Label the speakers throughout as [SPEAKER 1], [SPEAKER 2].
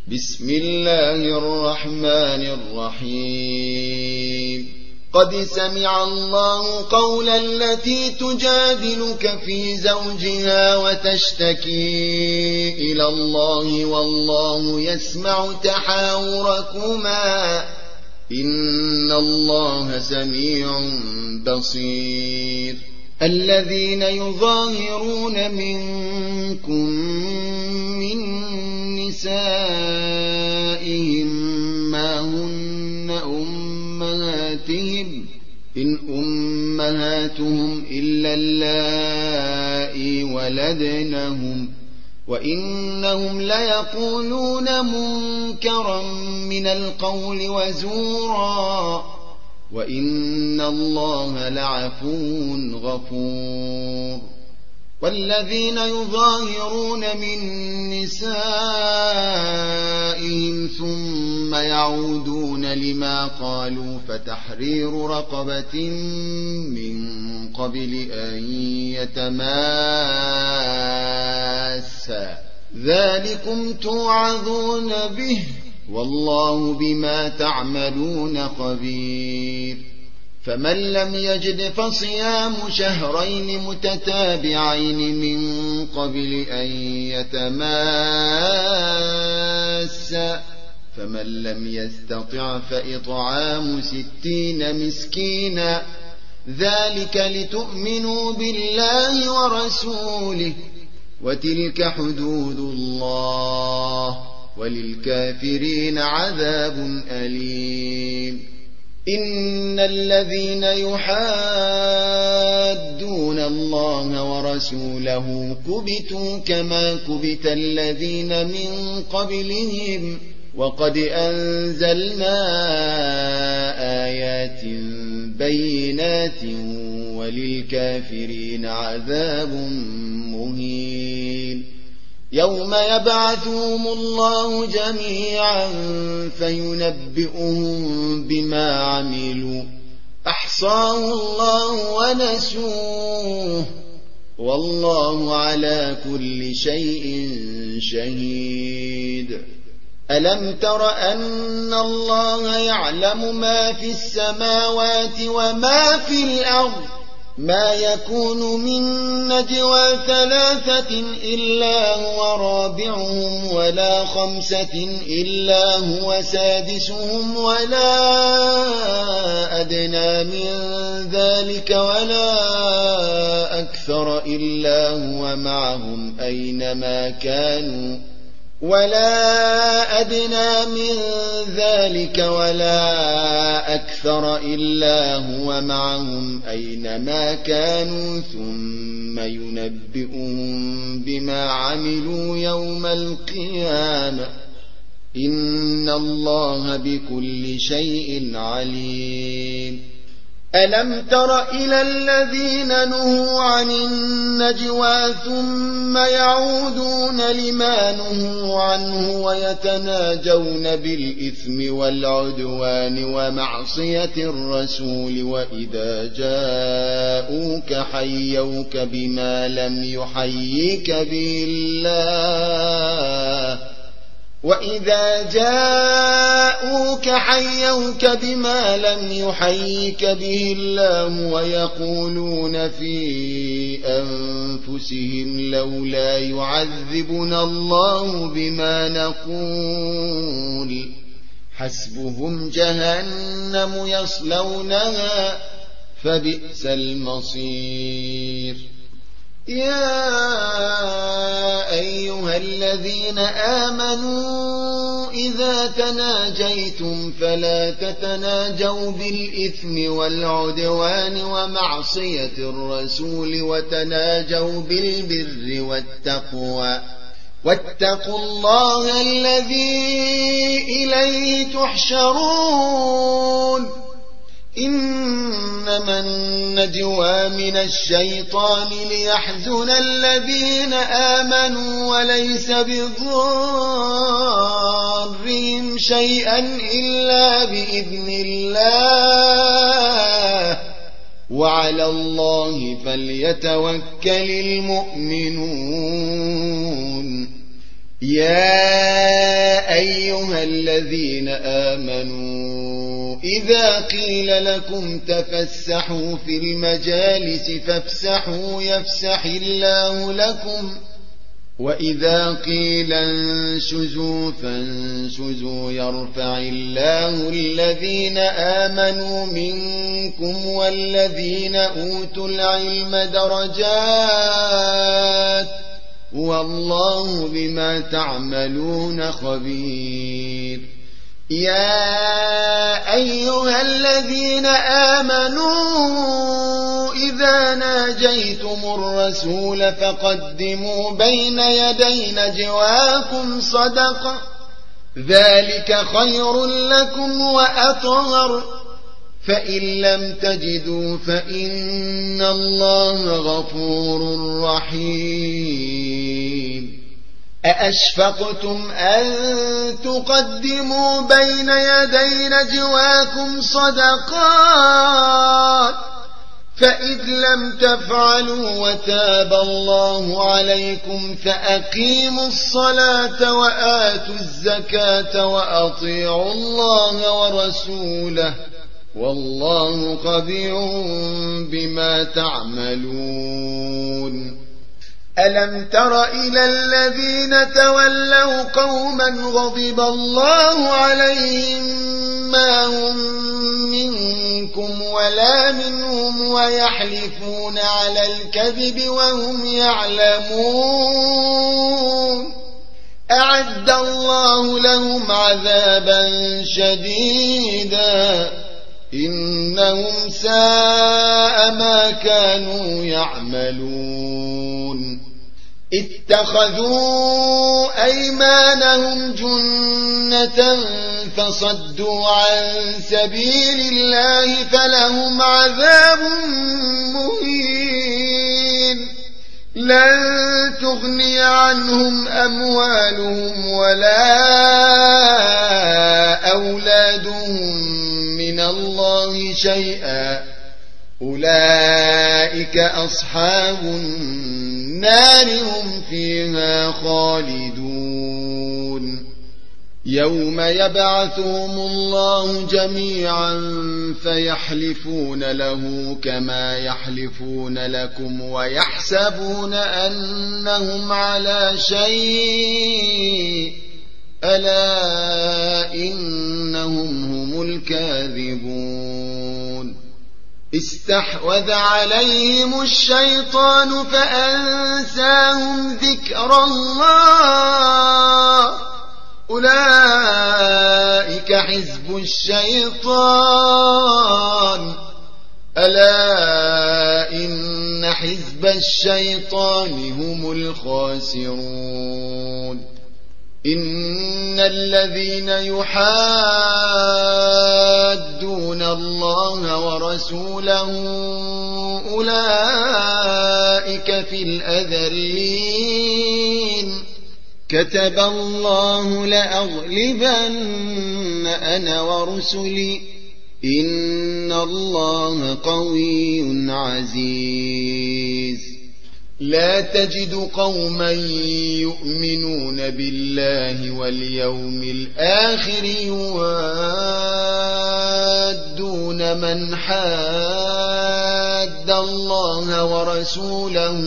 [SPEAKER 1] بسم الله الرحمن الرحيم قد سمع الله قول التي تجادلك في زوجها وتشتكي إلى الله والله يسمع تحاوركما إن الله سميع بصير الذين يظاهرون منكم من نسائهم ما هن أمهاتهم إن أمهاتهم إلا اللائي ولدنهم وإنهم ليقولون منكرا من القول وزورا وإن الله لعفو غفور والذين يظاهرون من نسائهم ثم يعودون لما قالوا فتحرير رقبة من قبل أن يتماسا ذلكم توعظون به والله بما تعملون خبير فمن لم يجد فصيام شهرين متتابعين من قبل أن يتماسا فمن لم يستطع فإطعام 60 مسكينا ذلك لتؤمنوا بالله ورسوله وتلك حدود الله وللكافرين عذاب أليم إن الذين يحادون الله ورسوله كبتوا كما كبت الذين من قبلهم وقد أنزلنا آيات بينات وللكافرين عذاب مهين يوم يبعثهم الله جميعا فينبئهم بما عملوا أحصاه الله ونسوه والله على كل شيء شهيد ألم تر أن الله يعلم ما في السماوات وما في الأرض ما يكون من نجوى 3 إلا هو رابعهم ولا 5 إلا هو سادسهم ولا أدنى من ذلك ولا أكثر إلا هو معهم أينما كانوا ولا أدنى من ذلك ولا أكثر إلا هو معهم أينما كانوا ثم ينبئهم بما عملوا يوم القيامة إن الله بكل شيء عليم ألم تر إلى الذين نهوا عن النجوى ثم يعودون لما نهوا عنه ويتناجون بالإثم والعدوان ومعصية الرسول وإذا جاءوك حيوك بما لم يحييك به الله وإذا جاءوك حيوك بما لم يحييك به الله ويقولون في أنفسهم لولا يعذبنا الله بما نقول حسبهم جهنم يصلونها فبئس المصير يا أيها الذين آمنوا إذا تناجيتم فلا تتناجوا بالإثم والعدوان ومعصية الرسول وتناجوا بالبر والتقوى واتقوا الله الذي إليه تحشرون إنما النجوى من الشيطان ليحزن الذين آمنوا وليس بضارهم شيئا إلا بإذن الله وعلى الله فليتوكل المؤمنون يا أيها الذين آمنوا إذا قيل لكم تفسحوا في المجالس فافسحوا يفسح الله لكم وإذا قيل انشزوا فانشزوا يرفع الله الذين آمنوا منكم والذين أوتوا العلم درجات والله بما تعملون خبير. يا أيها الذين آمنوا إذا ناجيتم الرسول فقدموا بين يدي نجواكم صدقة ذلك خير لكم وأطهر فإن لم تجدوا فإن الله غفور رحيم. أأشفقتم أن تقدموا بين يدي نجواكم صدقات فإذ لم تفعلوا وتاب الله عليكم فأقيموا الصلاة وآتوا الزكاة وأطيعوا الله ورسوله والله خبير بما تعملون. ألم تر إلى الذين تولوا قوما غضب الله عليهم ما هم منكم ولا منهم ويحلفون على الكذب وهم يعلمون أعد الله لهم عذابا شديدا إنهم ساء ما كانوا يعملون. اتخذوا أيمانهم جنة فصدوا عن سبيل الله فلهم عذاب مهين لن تغني عنهم أموالهم ولا أولادهم من الله شيئا أولئك أصحاب النار هم فيها خالدون. يوم يبعثهم الله جميعا فيحلفون له كما يحلفون لكم ويحسبون أنهم على شيء ألا إنهم هم الكاذبون. استحوذ عليهم الشيطان فأنساهم ذكر الله أولئك حزب الشيطان ألا إن حزب الشيطان هم الخاسرون. إن الذين يحادون الله ورسوله أولئك في الأذلين كتب الله لأغلبن أنا ورسلي إن الله قوي عزيز. لا تجد قوما يؤمنون بالله واليوم الآخر يوادون من حاد الله ورسوله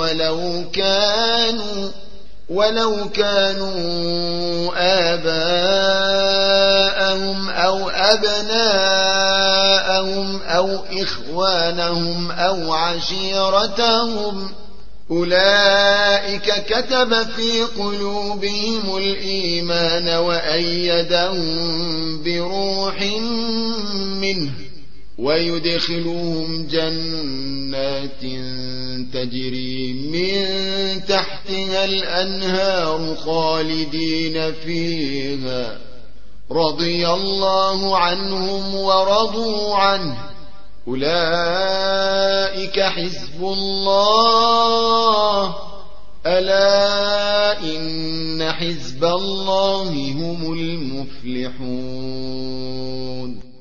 [SPEAKER 1] ولو كانوا آباءهم أو أبناءهم أو إخوانهم أو عشيرتهم أولئك كتب في قلوبهم الإيمان وأيدهم بروح منه ويدخلهم جنات تجري من تحتها الأنهار خالدين فيها رضي الله عنهم ورضوا عنه أولئك حزب الله ألا إن حزب الله هم المفلحون.